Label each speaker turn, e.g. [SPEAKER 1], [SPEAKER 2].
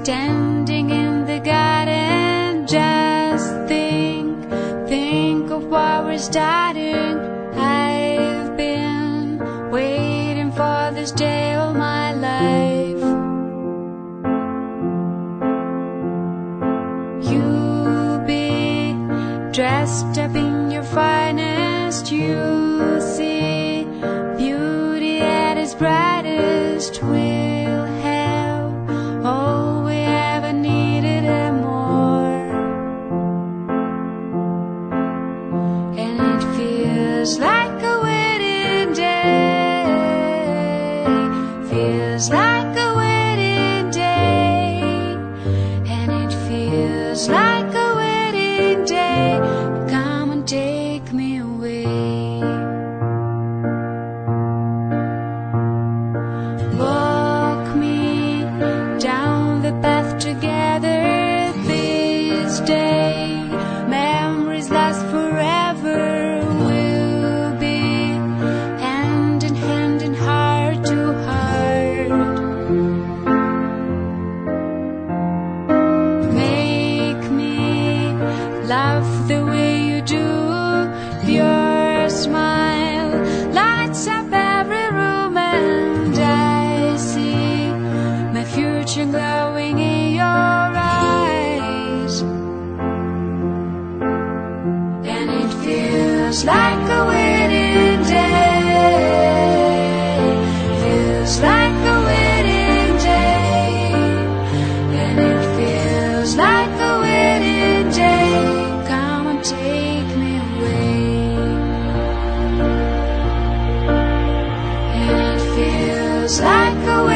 [SPEAKER 1] standing in the garden, just think of what we're starting. I've been waiting for this day all my life. You'll be dressed up in your finest. You'll see beauty at its brightest. We'll have all we ever needed and more. And it feels like a wedding day. Feels like a wedding day. And it feels like a wedding day. Come and take me away. Walk me down the path together this day. Memories last forever. We'll be hand in hand and heart to heart. Make me laugh the way you do. Your smile lights up every room, and I see my future glowing in your eyes. And it feels like a wedding day. Feels like a wedding day. And it feels like a wedding day. Come and take me away. And it feels like a